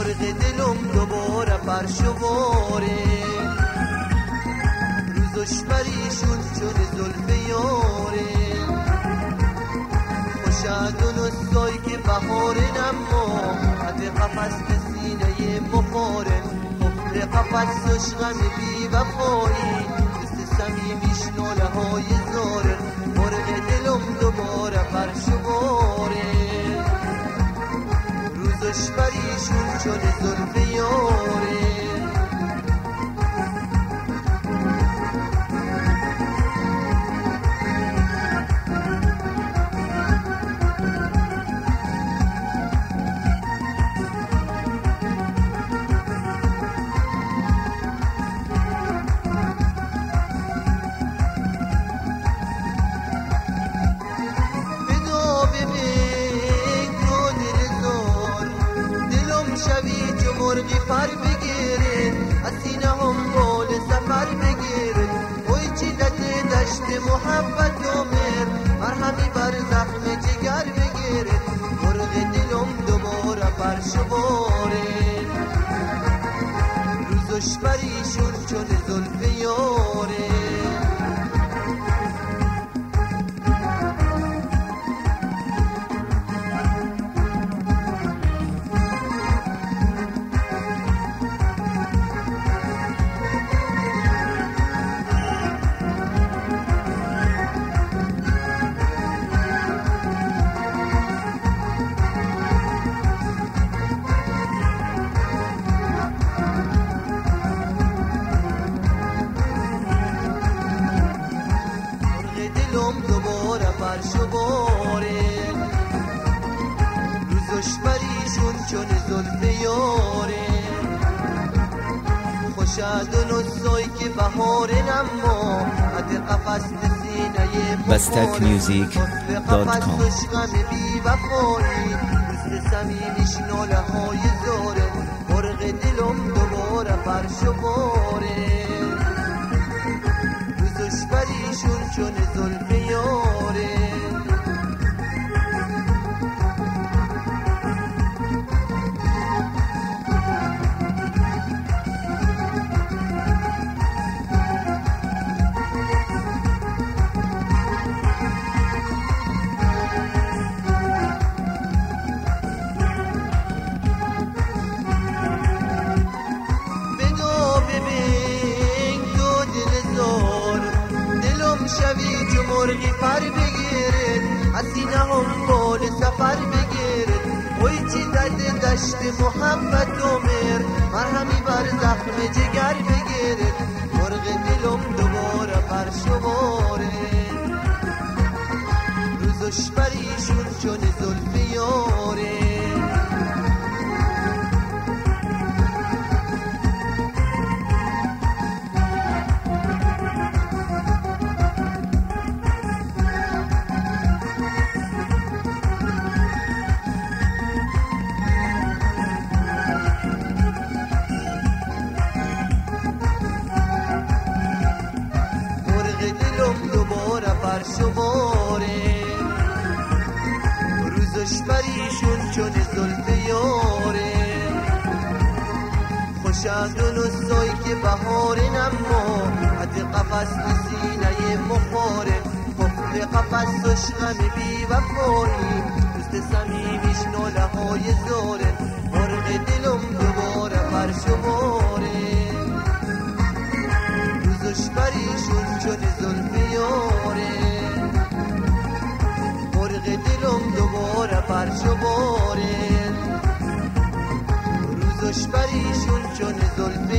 مرغ دلم دوباره پرشواره، روزش پریشون شده زلف یاره، خوشدون و سای که بهارن اما حد قفص به سینه مخارن، قفل قفصش غم بی وفایی، مثل سمیمیش ناله های زاره، مرغ دلم دوباره پرشواره، روزش پریشون شده زلف یاره. مرغی پر بگیرن از سینه هم بال سفر بگیرن، اوی چی دشت محبت عمر مرهمی بر زخم جگر بگیرن، مرغ دلم دوباره پرشواره، روزش پریشون شده زلف یاره. دوباره پرشواره، روزش پریشون چون زلف یاره، خوشدون و سای که بهارن اما حد قفص به سینه BastakMusic.com قفصش غم بی وفایی، مثل سمیمیش ناله های زاره، مرغ دلم دوباره پرشواره، روزش پریشون چون زلف یاره. شوی جو مرغی پر بگیرد از سینه هم بال سفر بگیرد، اوی چی دشت محبت عمر مرهمی بر زخم جگر بگیرد، مرغ دلم دوباره پرشواره، روزش پریشون چون زلف یاره. پرشواره، روزش پریشون چون زلف یاره، خوشدون و سای که بهارن اما حد قفص به سینه مخاره، قفل قفصش غم بی وفایی، مثل سمیمیش ناله های زاره، مرغ دلم دوباره پرشواره، روزش پریشون چون زلف یاره، مرغ دلم دوباره پرشواره، روزش پریشون چون زلف